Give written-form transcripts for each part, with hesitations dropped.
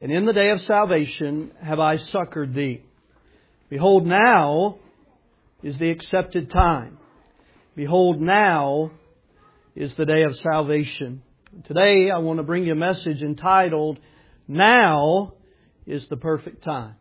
and in the day of salvation have I succored thee. Behold, now is the accepted time. Behold, now is the day of salvation. Today I want to bring you a message entitled, Now is the perfect time.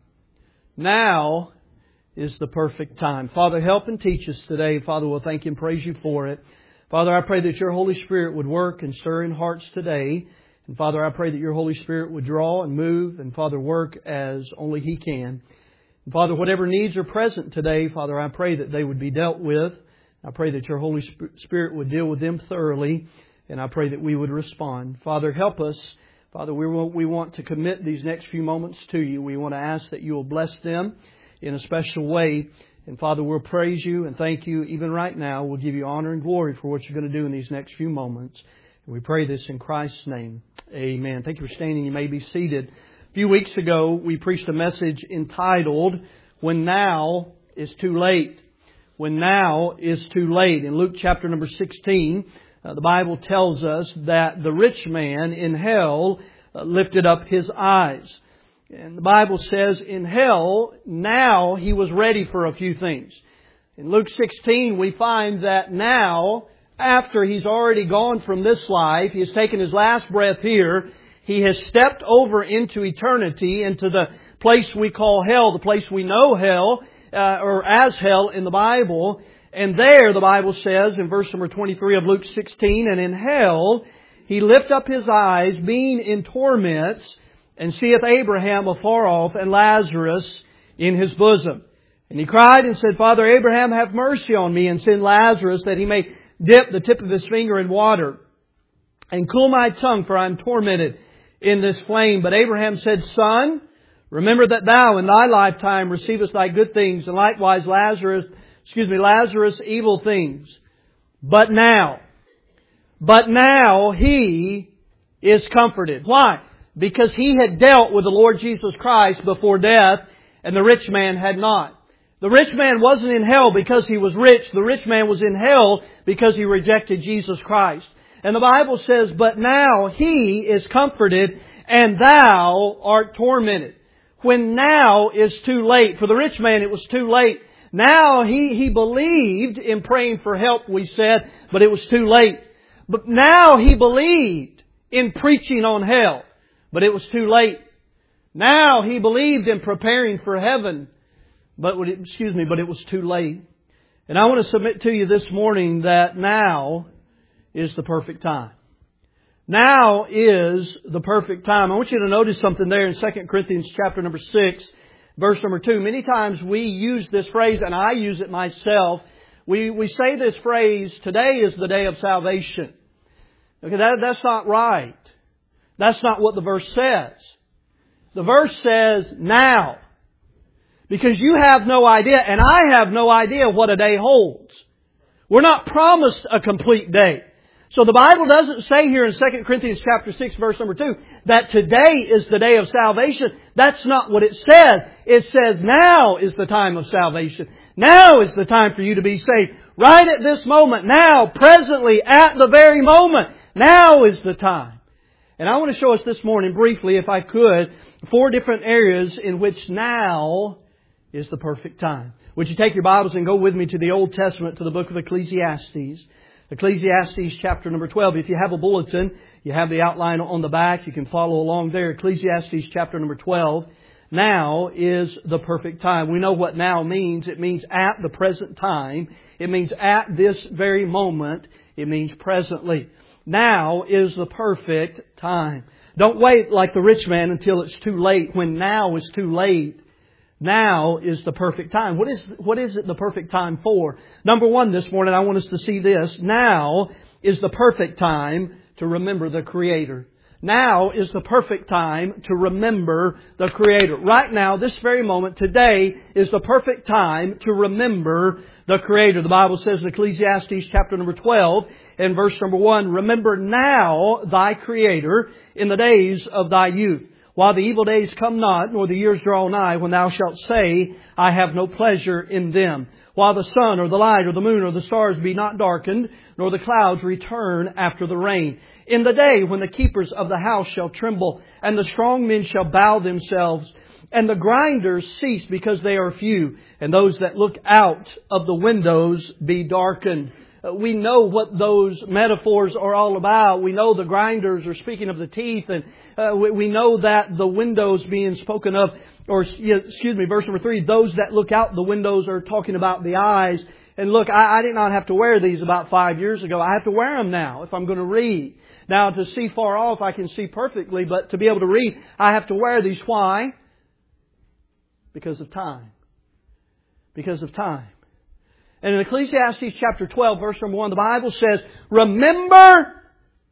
Now is the perfect time. Father, help and teach us today. Father, we'll thank you and praise you for it. Father, I pray that your Holy Spirit would work and stir in hearts today. And Father, I pray that your Holy Spirit would draw and move and Father, work as only He can. And Father, whatever needs are present today, Father, I pray that they would be dealt with. I pray that your Holy Spirit would deal with them thoroughly. And I pray that we would respond. Father, help us. Father, we want to commit these next few moments to you. We want to ask that you will bless them in a special way. And Father, we'll praise you and thank you even right now. We'll give you honor and glory for what you're going to do in these next few moments. And we pray this in Christ's name. Amen. Thank you for standing. You may be seated. A few weeks ago, we preached a message entitled, When Now is Too Late. When now is too late. In Luke chapter number 16, the Bible tells us that the rich man in hell lifted up his eyes. And the Bible says in hell, now he was ready for a few things. In Luke 16, we find that now, after he's already gone from this life, he has taken his last breath here, he has stepped over into eternity, into the place we call hell, the place we know hell, or as hell in the Bible. And there, the Bible says in verse number 23 of Luke 16, and in hell he lift up his eyes, being in torments, and seeth Abraham afar off, and Lazarus in his bosom. And he cried and said, Father Abraham, have mercy on me, and send Lazarus, that he may dip the tip of his finger in water, and cool my tongue, for I am tormented in this flame. But Abraham said, Son, remember that thou in thy lifetime receivest thy good things, and likewise Lazarus evil things. But now he is comforted. Why? Because he had dealt with the Lord Jesus Christ before death, and the rich man had not. The rich man wasn't in hell because he was rich. The rich man was in hell because he rejected Jesus Christ. And the Bible says, but now he is comforted, and thou art tormented. When now is too late. For the rich man it was too late. Now he believed in praying for help, we said, but it was too late. But now he believed in preaching on hell, but it was too late. Now he believed in preparing for heaven, but it was too late. And I want to submit to you this morning that now is the perfect time. Now is the perfect time. I want you to notice something there in 2 Corinthians chapter number 6, verse number 2. Many times we use this phrase, and I use it myself. We say this phrase, today is the day of salvation. Okay, that's not right. That's not what the verse says. The verse says now. Because you have no idea, and I have no idea what a day holds. We're not promised a complete day. So the Bible doesn't say here in 2 Corinthians chapter 6 verse number 2 that today is the day of salvation. That's not what it says. It says now is the time of salvation. Now is the time for you to be saved. Right at this moment. Now, presently, at the very moment. Now is the time. And I want to show us this morning briefly, if I could, 4 different areas in which now is the perfect time. Would you take your Bibles and go with me to the Old Testament, to the book of Ecclesiastes. Ecclesiastes chapter number 12. If you have a bulletin, you have the outline on the back. You can follow along there. Ecclesiastes chapter number 12. Now is the perfect time. We know what now means. It means at the present time. It means at this very moment. It means presently. Now is the perfect time. Don't wait like the rich man until it's too late. When now is too late. Now is the perfect time. What is it the perfect time for? Number one this morning, I want us to see this. Now is the perfect time to remember the Creator. Now is the perfect time to remember the Creator. Right now, this very moment, today, is the perfect time to remember the Creator. The Bible says in Ecclesiastes chapter number 12 and verse number 1, Remember now thy Creator in the days of thy youth, while the evil days come not, nor the years draw nigh, when thou shalt say, I have no pleasure in them. while the sun or the light or the moon or the stars be not darkened, nor the clouds return after the rain. In the day when the keepers of the house shall tremble, and the strong men shall bow themselves, and the grinders cease because they are few, and those that look out of the windows be darkened. We know what those metaphors are all about. We know the grinders are speaking of the teeth, and we know that the windows being spoken of, or verse number 3, those that look out the windows are talking about the eyes. And look, I did not have to wear these about 5 years ago. I have to wear them now if I'm going to read. Now, to see far off, I can see perfectly, but to be able to read, I have to wear these. Why? Because of time. Because of time. And in Ecclesiastes chapter 12, verse number 1, the Bible says, remember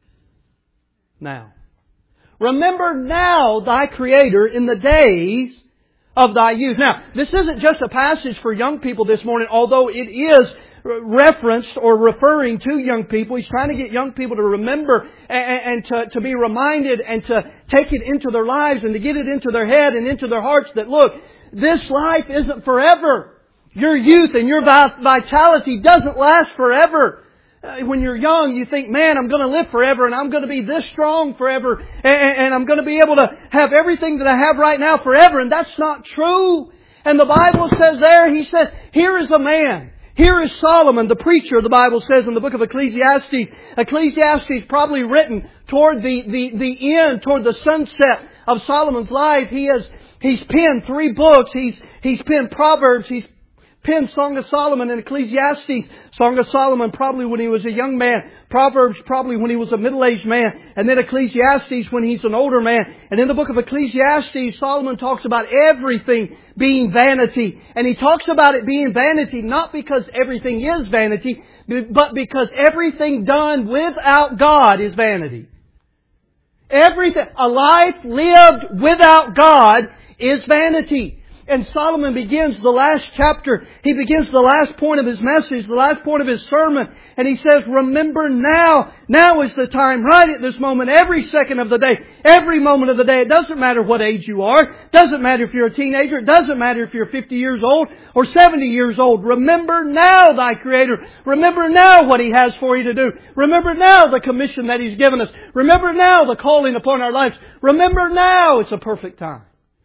now. Remember now thy Creator in the days of thy youth. Now, this isn't just a passage for young people this morning, although it is referenced or referring to young people. He's trying to get young people to remember and to be reminded and to take it into their lives and to get it into their head and into their hearts that, look, this life isn't forever. Your youth and your vitality doesn't last forever. When you're young, you think, man, I'm going to live forever and I'm going to be this strong forever and I'm going to be able to have everything that I have right now forever. And that's not true. And the Bible says there, he says, here is a man. Here is Solomon, the preacher, the Bible says in the book of Ecclesiastes. Ecclesiastes probably written toward the end, toward the sunset of Solomon's life. He's penned 3 books. He's penned Proverbs. He's penned Song of Solomon and Ecclesiastes. Song of Solomon probably when he was a young man. Proverbs probably when he was a middle-aged man. And then Ecclesiastes when he's an older man. And in the book of Ecclesiastes, Solomon talks about everything being vanity. And he talks about it being vanity not because everything is vanity, but because everything done without God is vanity. Everything, a life lived without God is vanity. And Solomon begins the last chapter. He begins the last point of his message, the last point of his sermon. And he says, remember now. Now is the time, right at this moment, every second of the day, every moment of the day. It doesn't matter what age you are. It doesn't matter if you're a teenager. It doesn't matter if you're 50 years old or 70 years old. Remember now thy Creator. Remember now what He has for you to do. Remember now the commission that He's given us. Remember now the calling upon our lives. Remember now it's a perfect time.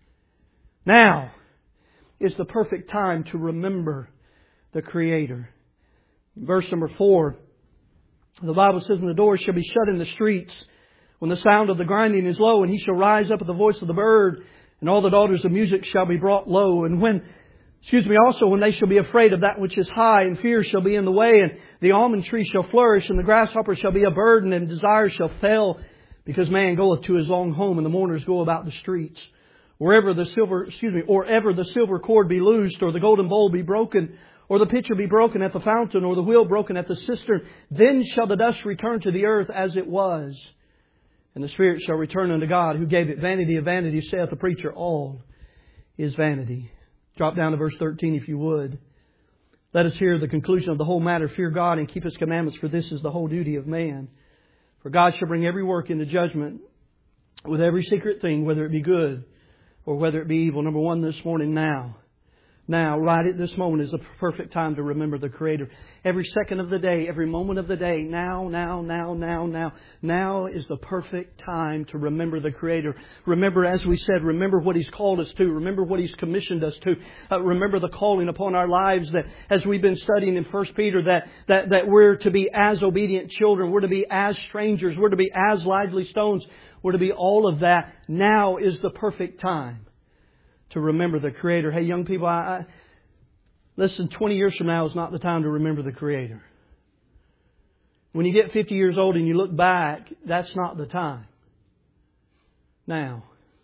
Now is the perfect time to remember the Creator. Verse number 4, the Bible says, and the doors shall be shut in the streets when the sound of the grinding is low, and he shall rise up at the voice of the bird, and all the daughters of music shall be brought low. And when they shall be afraid of that which is high, and fear shall be in the way, and the almond tree shall flourish, and the grasshopper shall be a burden, and desire shall fail, because man goeth to his long home, and the mourners go about the streets. Or ever the silver cord be loosed, or the golden bowl be broken, or the pitcher be broken at the fountain, or the wheel broken at the cistern, then shall the dust return to the earth as it was, and the spirit shall return unto God, who gave it. Vanity of vanity, saith the preacher, all is vanity. Drop down to verse 13 if you would. Let us hear the conclusion of the whole matter. Fear God and keep His commandments, for this is the whole duty of man. For God shall bring every work into judgment with every secret thing, whether it be good or whether it be evil. Number 1 this morning, now. Now, right at this moment is the perfect time to remember the Creator. Every second of the day, every moment of the day, now. Now is the perfect time to remember the Creator. Remember, as we said, remember what He's called us to. Remember what He's commissioned us to. Remember the calling upon our lives that, as we've been studying in 1 Peter, that we're to be as obedient children. We're to be as strangers. We're to be as lively stones. We're to be all of that. Now is the perfect time to remember the Creator. Hey, young people, listen, 20 years from now is not the time to remember the Creator. When you get 50 years old and you look back, that's not the time. Now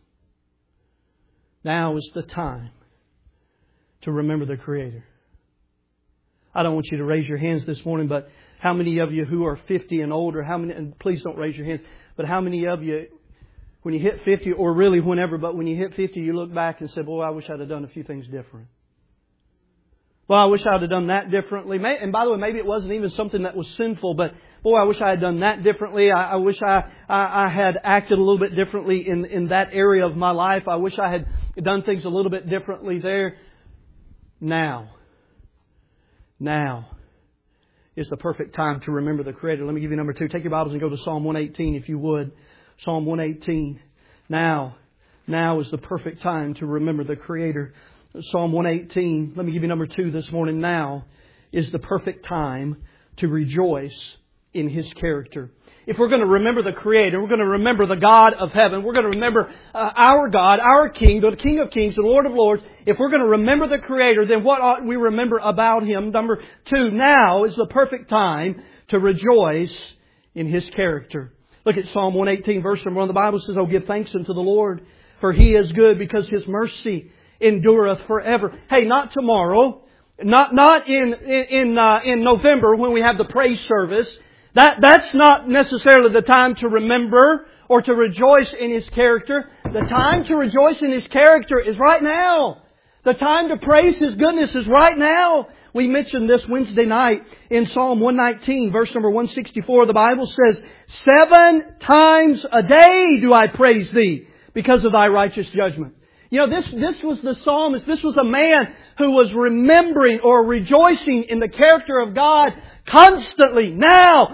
is the time to remember the Creator. I don't want you to raise your hands this morning, but how many of you who are 50 and older, and please don't raise your hands, but how many of you, when you hit 50, or really whenever, but when you hit 50, you look back and say, boy, I wish I'd have done a few things different. Well, I wish I'd have done that differently. And by the way, maybe it wasn't even something that was sinful, but boy, I wish I had done that differently. I wish I had acted a little bit differently in that area of my life. I wish I had done things a little bit differently there. Now Now is the perfect time to remember the Creator. Let me give you number 2. Take your Bibles and go to Psalm 118 if you would. Psalm 118. Now is the perfect time to remember the Creator. Psalm 118. Let me give you number 2 this morning. Now is the perfect time to rejoice in His character. If we're going to remember the Creator, we're going to remember the God of heaven, we're going to remember our God, our King, the King of Kings, the Lord of Lords. If we're going to remember the Creator, then what ought we remember about Him? Number 2, now is the perfect time to rejoice in His character. Look at Psalm 118, verse number 1. The Bible says, "Oh, give thanks unto the Lord, for He is good, because His mercy endureth forever." Hey, not tomorrow, not in November when we have the praise service. That's not necessarily the time to remember or to rejoice in His character. The time to rejoice in His character is right now. The time to praise His goodness is right now. We mentioned this Wednesday night in Psalm 119, verse number 164. The Bible says, 7 times a day do I praise Thee because of Thy righteous judgment. You know, this was the psalmist. This was a man who was remembering or rejoicing in the character of God constantly. Now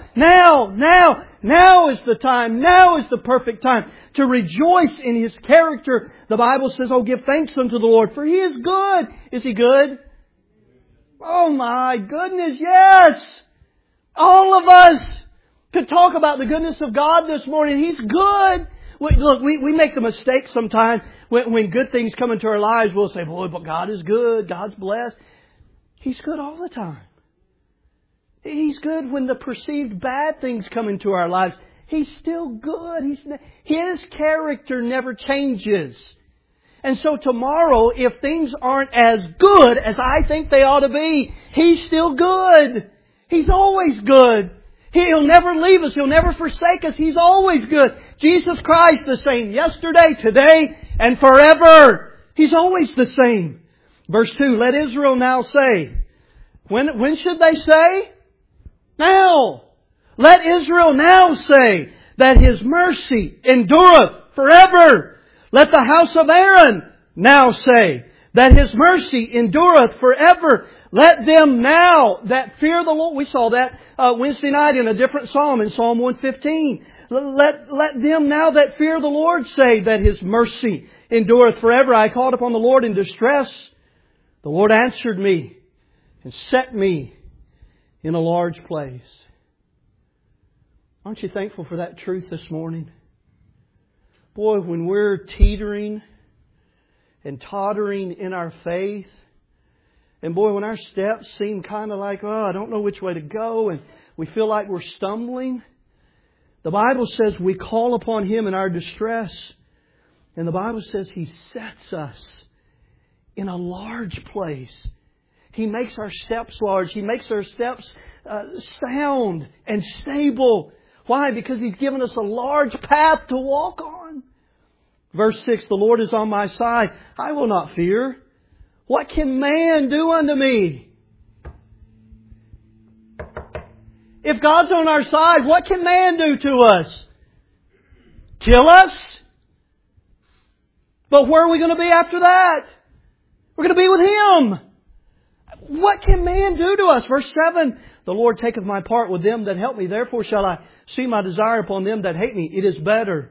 is the time. Now is the perfect time to rejoice in His character. The Bible says, "Oh, give thanks unto the Lord, for He is good." Is He good? Oh my goodness, yes! All of us could talk about the goodness of God this morning. He's good. Look, we make the mistake sometimes when good things come into our lives. We'll say, "Boy, but God is good. God's blessed." He's good all the time. He's good when the perceived bad things come into our lives. He's still good. His character never changes. And so tomorrow, if things aren't as good as I think they ought to be, He's still good. He's always good. He'll never leave us. He'll never forsake us. He's always good. Jesus Christ, the same yesterday, today, and forever. He's always the same. Verse 2, "Let Israel now say." When should they say? Now. Let Israel now say that His mercy endureth forever. Let the house of Aaron now say that His mercy endureth forever. Let them now that fear the Lord. We saw that Wednesday night in a different psalm, in Psalm 115. Let them now that fear the Lord say that His mercy endureth forever. I called upon the Lord in distress. The Lord answered me and set me in a large place. Aren't you thankful for that truth this morning? Boy, when we're teetering and tottering in our faith, and boy, when our steps seem kind of like, I don't know which way to go, and we feel like we're stumbling, the Bible says we call upon Him in our distress, and the Bible says He sets us in a large place. He makes our steps large. He makes our steps sound and stable. Why? Because He's given us a large path to walk on. Verse 6, "The Lord is on my side. I will not fear. What can man do unto me?" If God's on our side, what can man do to us? Kill us? But where are we going to be after that? We're going to be with Him. What can man do to us? Verse 7, "The Lord taketh my part with them that help me. Therefore shall I see my desire upon them that hate me." It is better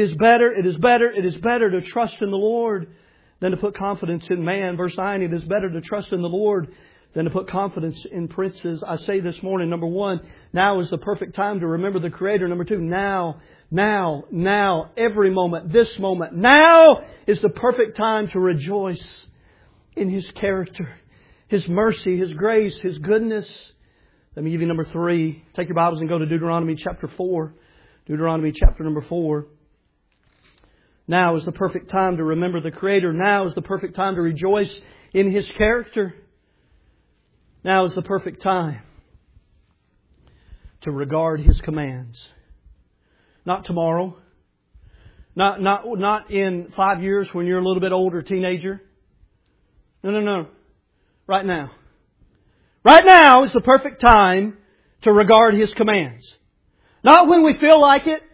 to trust in the Lord than to put confidence in man. Verse 9, "It is better to trust in the Lord than to put confidence in princes." I say this morning, number 1, now is the perfect time to remember the Creator. Number 2, now, every moment, this moment. Now is the perfect time to rejoice in His character, His mercy, His grace, His goodness. Let me give you number 3. Take your Bibles and go to Deuteronomy chapter 4. Deuteronomy chapter number 4. Now is the perfect time to remember the Creator. Now is the perfect time to rejoice in His character. Now is the perfect time to regard His commands. Not tomorrow. Not in 5 years when you're a little bit older, teenager. No. Right now. Right now is the perfect time to regard His commands. Not when we feel like it.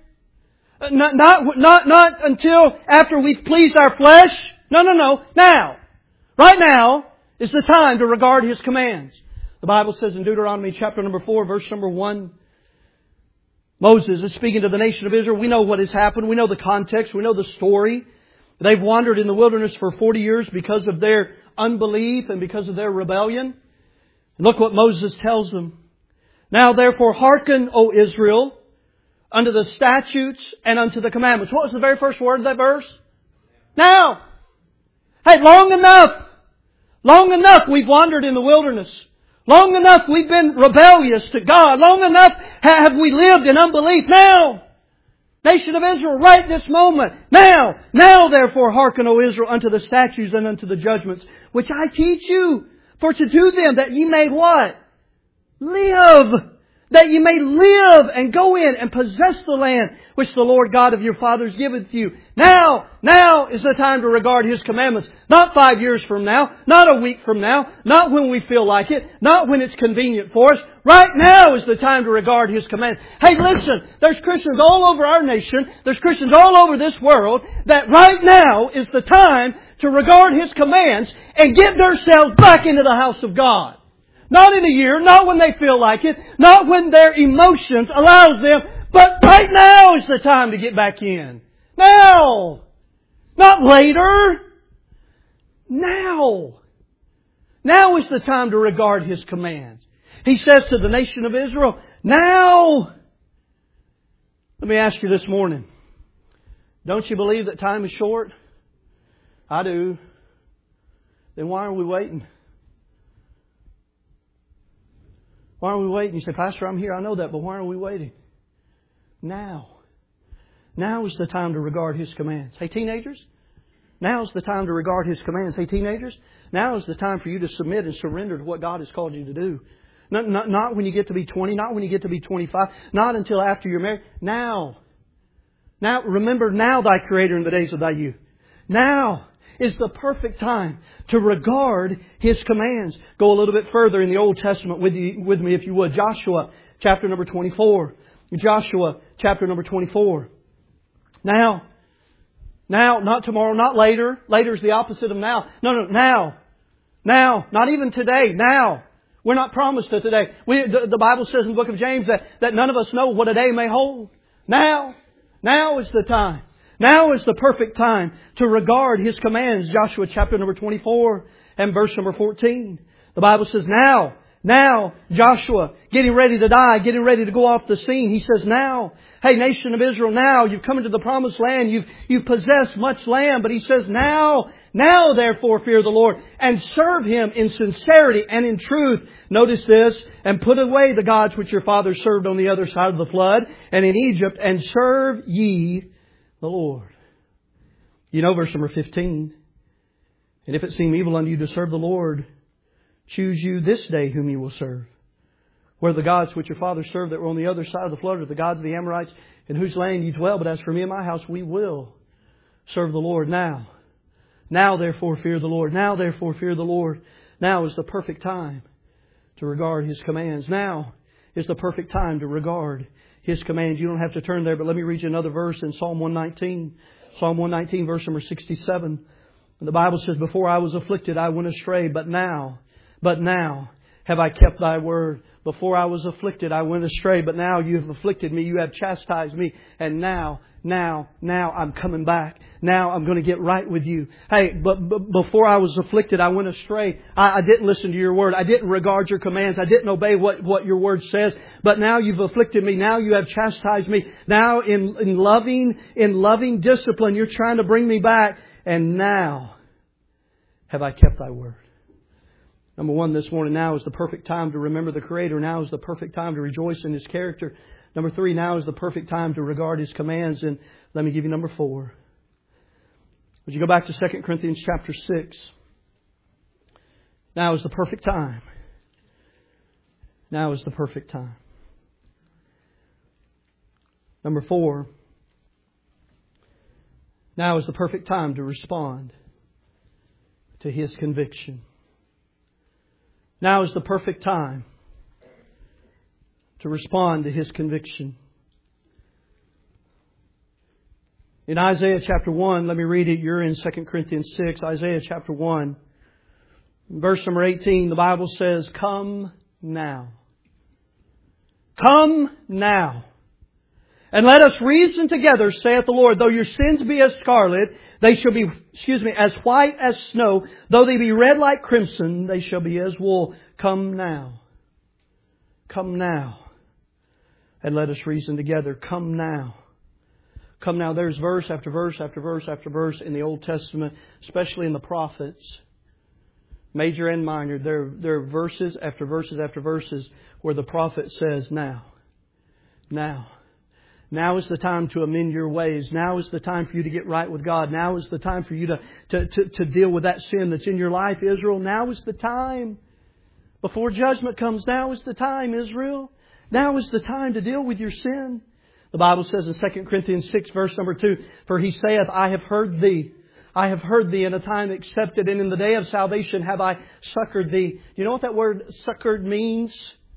Not until after we've pleased our flesh. No. Now. Right now is the time to regard His commands. The Bible says in Deuteronomy chapter number 4, verse number 1, Moses is speaking to the nation of Israel. We know what has happened. We know the context. We know the story. They've wandered in the wilderness for 40 years because of their unbelief and because of their rebellion. And look what Moses tells them. Now therefore hearken, O Israel, unto the statutes and unto the commandments. What was the very first word of that verse? Now! Hey, long enough! Long enough we've wandered in the wilderness. Long enough we've been rebellious to God. Long enough have we lived in unbelief. Now! Nation of Israel, right this moment. Now! Now therefore hearken, O Israel, unto the statutes and unto the judgments, which I teach you, for to do them that ye may what? Live! That ye may live and go in and possess the land which the Lord God of your fathers giveth you. Now is the time to regard His commandments. Not 5 years from now, not a week from now, not when we feel like it, not when it's convenient for us. Right now is the time to regard His commands. Hey, listen, there's Christians all over our nation, there's Christians all over this world, that right now is the time to regard His commands and get themselves back into the house of God. Not in a year, not when they feel like it, not when their emotions allows them, but right now is the time to get back in. Now! Not later! Now! Now is the time to regard His commands. He says to the nation of Israel, now! Let me ask you this morning. Don't you believe that time is short? I do. Then why are we waiting? Why are we waiting? You say, Pastor, I'm here. I know that, but why are we waiting? Now. Now is the time to regard His commands. Hey, teenagers. Now is the time to regard His commands. Hey, teenagers. Now is the time for you to submit and surrender to what God has called you to do. Not when you get to be 20. Not when you get to be 25. Not until after you're married. Now. Now, remember now Thy Creator in the days of Thy youth. Now is the perfect time to regard His commands. Go a little bit further in the Old Testament with me if you would. Joshua chapter number 24. Joshua chapter number 24. Now, not tomorrow, not later. Later is the opposite of now. No, now. Now, not even today. Now. We're not promised a today. The Bible says in the book of James that none of us know what a day may hold. Now is the time. Now is the perfect time to regard His commands. Joshua chapter number 24 and verse number 14. The Bible says, now, Joshua, getting ready to die, getting ready to go off the scene. He says, now, hey, nation of Israel, now you've come into the promised land. You've possessed much land. But He says, now therefore fear the Lord and serve Him in sincerity and in truth. Notice this, and put away the gods which your fathers served on the other side of the flood and in Egypt, and serve ye the Lord. You know verse number 15. And if it seem evil unto you to serve the Lord, choose you this day whom you will serve. Whether the gods which your fathers served that were on the other side of the flood, or the gods of the Amorites in whose land you dwell. But as for me and my house, we will serve the Lord now. Now therefore fear the Lord. Now therefore fear the Lord. Now is the perfect time to regard His commands. Now is the perfect time to regard His commands. You don't have to turn there, but let me read you another verse in Psalm 119. Psalm 119, verse number 67. And the Bible says, before I was afflicted, I went astray, but now have I kept Thy word. Before I was afflicted, I went astray, but now You have afflicted me. You have chastised me. And now I'm coming back. Now I'm going to get right with You. Hey, but before I was afflicted, I went astray. I didn't listen to Your word. I didn't regard Your commands. I didn't obey what Your word says. But now You've afflicted me. Now You have chastised me. Now in loving discipline, You're trying to bring me back. And now have I kept Thy word. Number one this morning, now is the perfect time to remember the Creator. Now is the perfect time to rejoice in His character. Number three, now is the perfect time to regard His commands. And let me give you number four. Would you go back to 2 Corinthians chapter 6? Now is the perfect time. Now is the perfect time. Number four, now is the perfect time to respond to His conviction. Now is the perfect time to respond to His conviction. In Isaiah chapter 1, let me read it. You're in 2 Corinthians 6. Isaiah chapter 1. Verse number 18, the Bible says, Come now. Come now. And let us reason together, saith the Lord, though your sins be as scarlet, they shall be, as white as snow. Though they be red like crimson, they shall be as wool. Come now. Come now. And let us reason together. Come now. Come now. There's verse after verse after verse after verse in the Old Testament, especially in the prophets, major and minor. There are verses after verses after verses where the prophet says, now. Now. Now is the time to amend your ways. Now is the time for you to get right with God. Now is the time for you to deal with that sin that's in your life, Israel. Now is the time. Before judgment comes, now is the time, Israel. Now is the time to deal with your sin. The Bible says in 2 Corinthians 6 verse number 2, for He saith, I have heard thee. I have heard thee in a time accepted, and in the day of salvation have I succored thee. You know what that word succored means?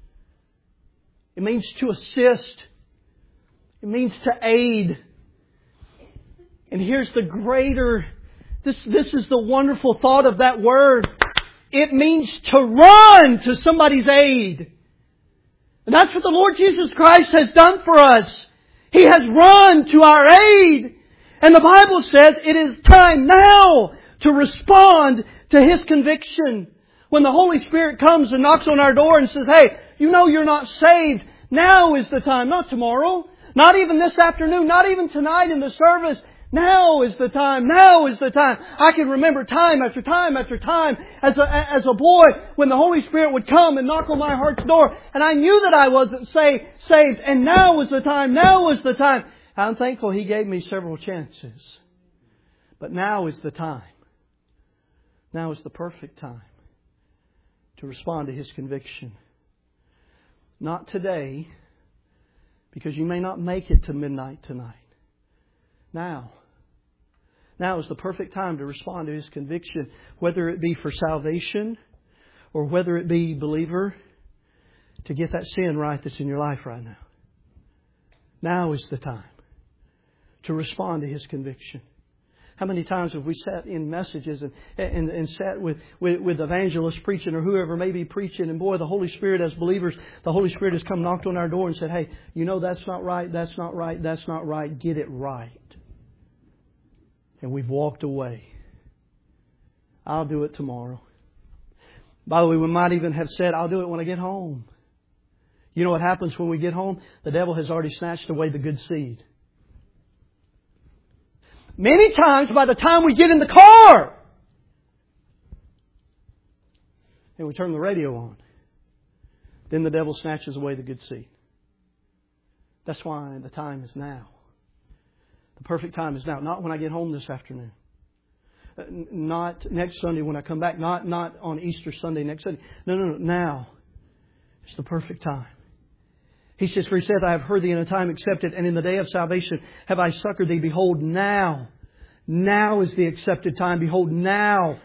It means to assist. It means to aid. And here's the greater, this is the wonderful thought of that word. It means to run to somebody's aid. And that's what the Lord Jesus Christ has done for us. He has run to our aid. And the Bible says it is time now to respond to His conviction. When the Holy Spirit comes and knocks on our door and says, hey, you know you're not saved. Now is the time, not tomorrow. Not even this afternoon, not even tonight in the service. Now is the time. Now is the time. I can remember time after time after time as a boy when the Holy Spirit would come and knock on my heart's door, and I knew that I wasn't saved. And now was the time. Now was the time. I'm thankful He gave me several chances. But now is the time. Now is the perfect time to respond to His conviction. Not today, because you may not make it to midnight tonight. Now is the perfect time to respond to His conviction, whether it be for salvation or whether it be, believer, to get that sin right that's in your life right now. Now is the time to respond to His conviction. How many times have we sat in messages and sat with evangelists preaching or whoever may be preaching, and boy, the Holy Spirit, as believers, the Holy Spirit has come knocked on our door and said, hey, you know that's not right, that's not right, that's not right, get it right. And we've walked away. I'll do it tomorrow. By the way, we might even have said, I'll do it when I get home. You know what happens when we get home? The devil has already snatched away the good seed. Many times by the time we get in the car and we turn the radio on, then the devil snatches away the good seed. That's why the time is now. The perfect time is now. Not when I get home this afternoon. Not next Sunday when I come back. Not on Easter Sunday next Sunday. No. Now. It's the perfect time. He says, for He saith, I have heard thee in a time accepted, and in the day of salvation have I succored thee. Behold, now. Now is the accepted time. Behold, now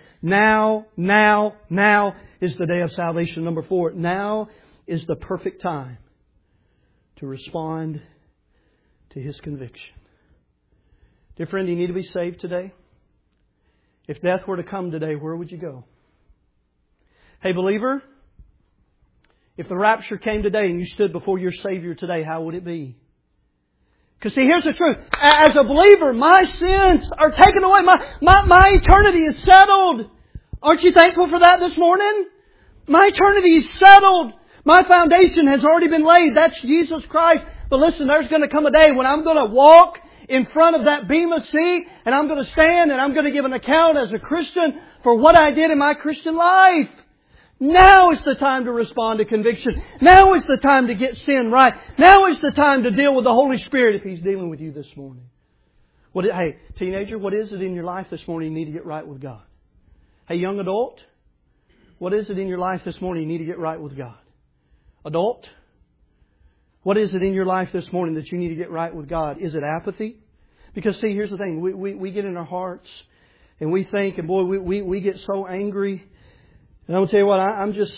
is the day of salvation. Number 4, now is the perfect time to respond to His conviction. Dear friend, do you need to be saved today? If death were to come today, where would you go? Hey, believer, if the rapture came today and you stood before your Savior today, how would it be? Because see, here's the truth. As a believer, my sins are taken away. My eternity is settled. Aren't you thankful for that this morning? My eternity is settled. My foundation has already been laid. That's Jesus Christ. But listen, there's going to come a day when I'm going to walk in front of that Bema seat, and I'm going to stand and I'm going to give an account as a Christian for what I did in my Christian life. Now is the time to respond to conviction. Now is the time to get sin right. Now is the time to deal with the Holy Spirit if He's dealing with you this morning. Hey, teenager, what is it in your life this morning you need to get right with God? Hey, young adult, what is it in your life this morning you need to get right with God? Adult, what is it in your life this morning that you need to get right with God? Is it apathy? Because see, here's the thing. We get in our hearts and we think, and boy, we get so angry. And I'm going to tell you what,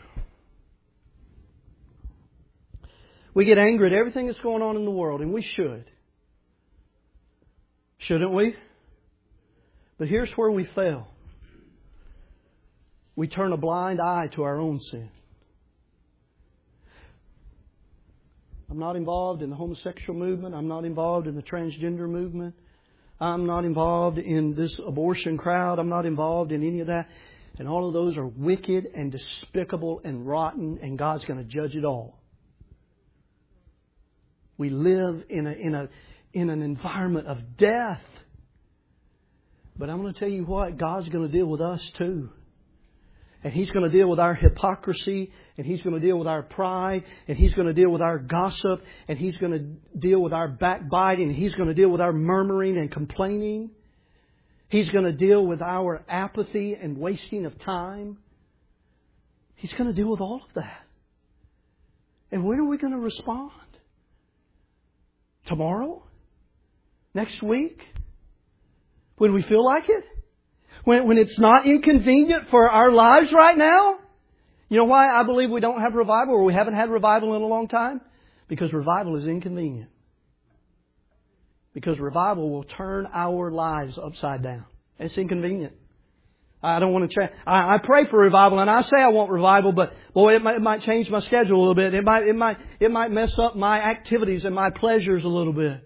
we get angry at everything that's going on in the world, and we should. Shouldn't we? But here's where we fail. We turn a blind eye to our own sin. I'm not involved in the homosexual movement. I'm not involved in the transgender movement. I'm not involved in this abortion crowd. I'm not involved in any of that. And all of those are wicked and despicable and rotten, and God's going to judge it all. We live in an environment of death. But I'm going to tell you what, God's going to deal with us too. And He's going to deal with our hypocrisy, and He's going to deal with our pride, and He's going to deal with our gossip, and He's going to deal with our backbiting, and He's going to deal with our murmuring and complaining. He's going to deal with our apathy and wasting of time. He's going to deal with all of that. And when are we going to respond? Tomorrow? Next week? When we feel like it? When it's not inconvenient for our lives right now? You know why I believe we don't have revival, or we haven't had revival in a long time? Because revival is inconvenient. Because revival will turn our lives upside down. It's inconvenient. I don't want to change. I pray for revival, and I say I want revival, but boy, it might change my schedule a little bit. It might mess up my activities and my pleasures a little bit.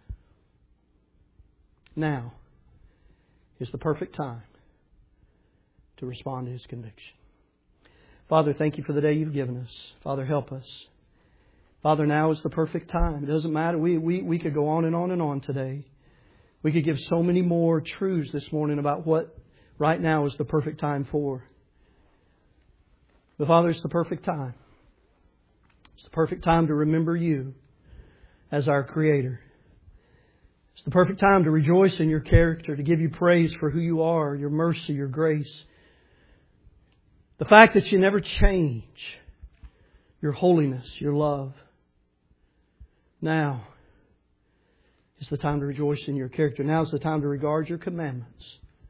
Now is the perfect time to respond to His conviction. Father, thank You for the day You've given us. Father, help us. Father, now is the perfect time. It doesn't matter. We could go on and on and on today. We could give so many more truths this morning about what right now is the perfect time for. But Father, it's the perfect time. It's the perfect time to remember You as our Creator. It's the perfect time to rejoice in Your character, to give You praise for who You are, Your mercy, Your grace. The fact that You never change, Your holiness, Your love. Now is the time to rejoice in Your character. Now is the time to regard Your commandments.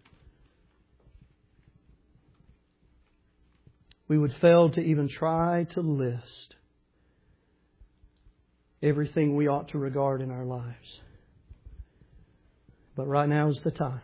We would fail to even try to list everything we ought to regard in our lives. But right now is the time.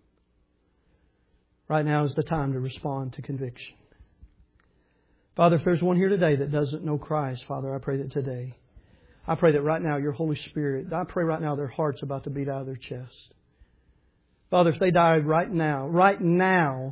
Right now is the time to respond to conviction. Father, if there's one here today that doesn't know Christ, Father, I pray that today, I pray that right now Your Holy Spirit, I pray right now their heart's about to beat out of their chest. Father, if they died right now,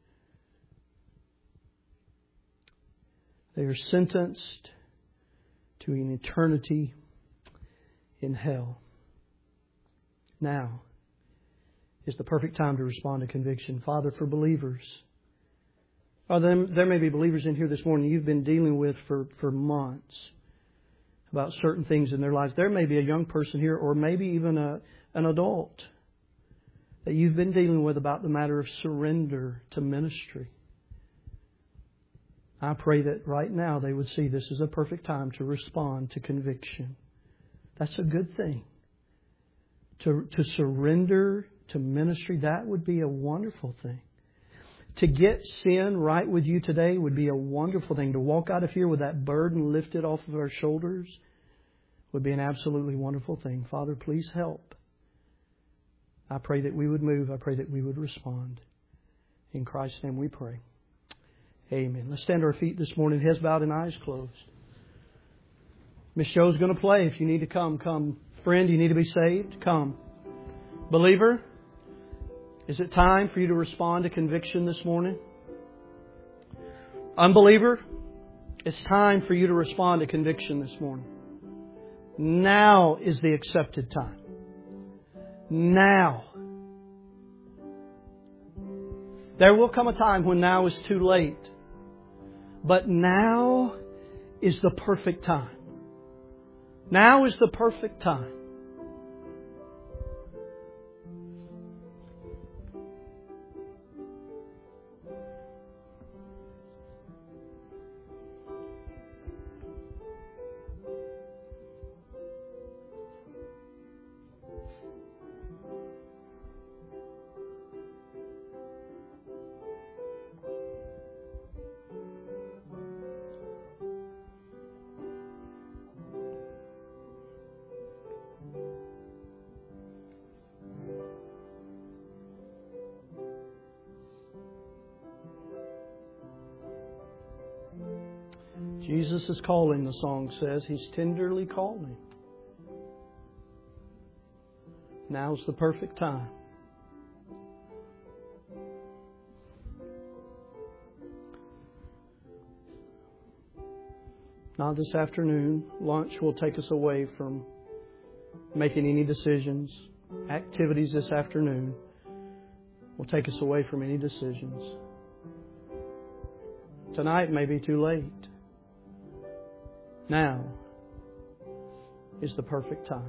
they are sentenced to an eternity in hell. Now is the perfect time to respond to conviction. Father, for believers, Father, there may be believers in here this morning you've been dealing with for months about certain things in their lives. There may be a young person here, or maybe even an adult, that you've been dealing with about the matter of surrender to ministry. I pray that right now they would see this is a perfect time to respond to conviction. That's a good thing. To surrender to ministry, that would be a wonderful thing. To get sin right with You today would be a wonderful thing. To walk out of here with that burden lifted off of our shoulders would be an absolutely wonderful thing. Father, please help. I pray that we would move. I pray that we would respond. In Christ's name we pray. Amen. Let's stand to our feet this morning, heads bowed and eyes closed. Miss Joe's going to play. If you need to come, come. Friend, you need to be saved? Come. Believer, is it time for you to respond to conviction this morning? Unbeliever, it's time for you to respond to conviction this morning. Now is the accepted time. Now. There will come a time when now is too late. But now is the perfect time. Now is the perfect time. Jesus is calling, the song says. He's tenderly calling. Now's the perfect time. Not this afternoon. Lunch will take us away from making any decisions. Activities this afternoon will take us away from any decisions. Tonight may be too late. Now is the perfect time.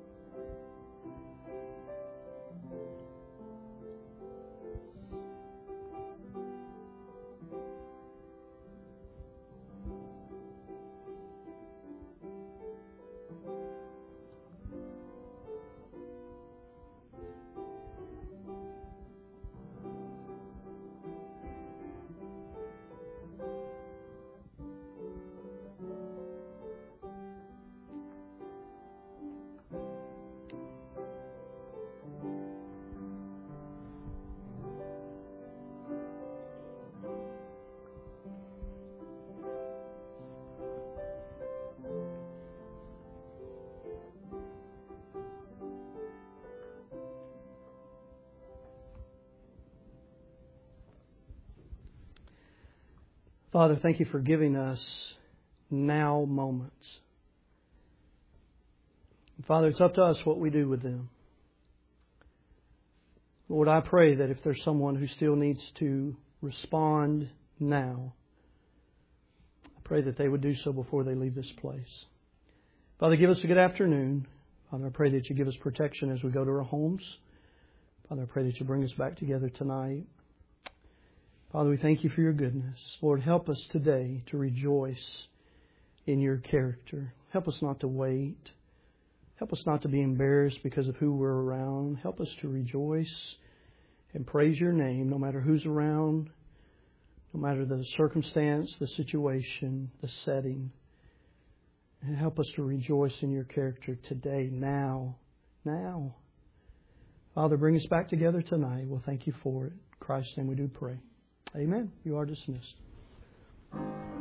Father, thank You for giving us now moments. Father, it's up to us what we do with them. Lord, I pray that if there's someone who still needs to respond now, I pray that they would do so before they leave this place. Father, give us a good afternoon. Father, I pray that You give us protection as we go to our homes. Father, I pray that You bring us back together tonight. Father, we thank You for Your goodness. Lord, help us today to rejoice in Your character. Help us not to wait. Help us not to be embarrassed because of who we're around. Help us to rejoice and praise Your name no matter who's around, no matter the circumstance, the situation, the setting. And help us to rejoice in Your character today, now. Father, bring us back together tonight. We'll thank You for it. In Christ's name we do pray. Amen. You are dismissed.